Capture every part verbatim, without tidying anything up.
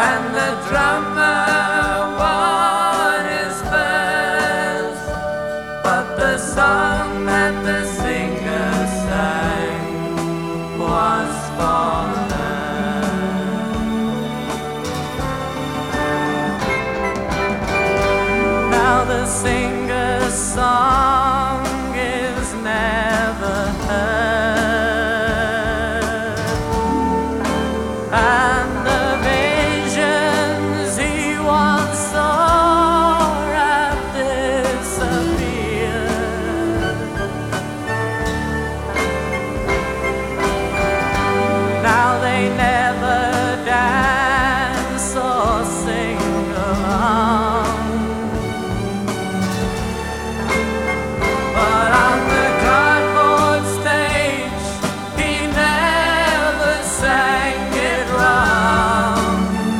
and the drummer won his first, but the song that the singer sang was for her. Now the singer's song is never heard, and the visions he once saw have disappeared. Now they never dance or sing along, but on the cardboard stage he never sang it wrong.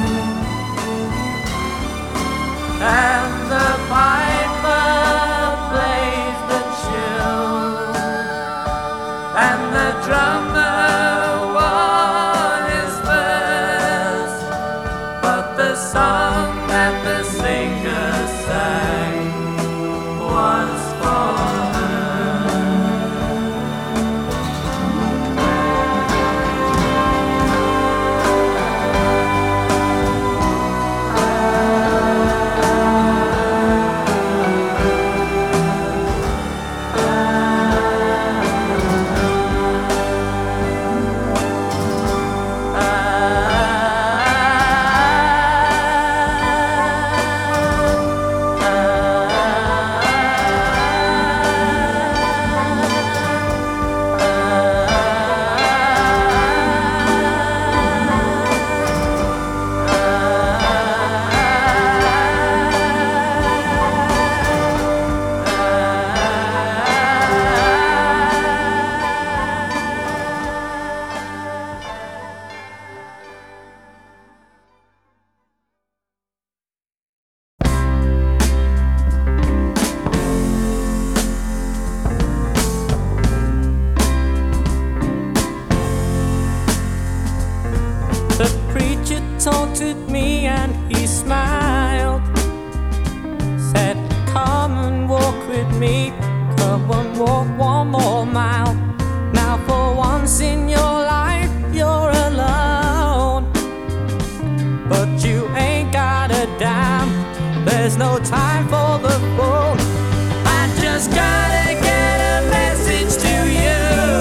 And the piper plays the tune, and the drummer won his first, but the song that the singer sang was for the preacher taunted me and he smiled, said, come and walk with me, come and walk one more mile. Now for once in your life you're alone, but you ain't got a dime, there's no time for the phone. I just gotta get a message to you.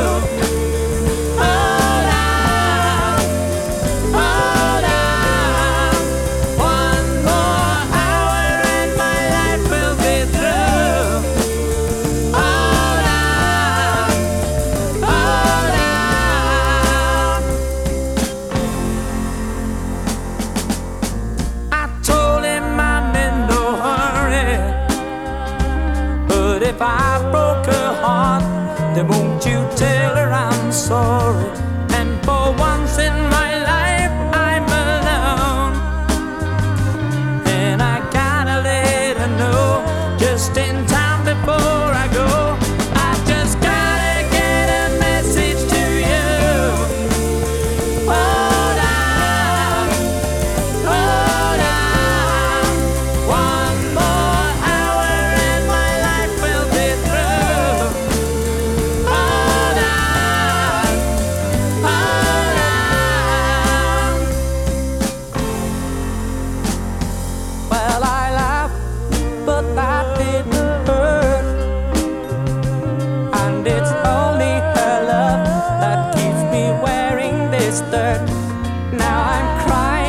If I broke her heart, then won't you tell her I'm sorry? And for once in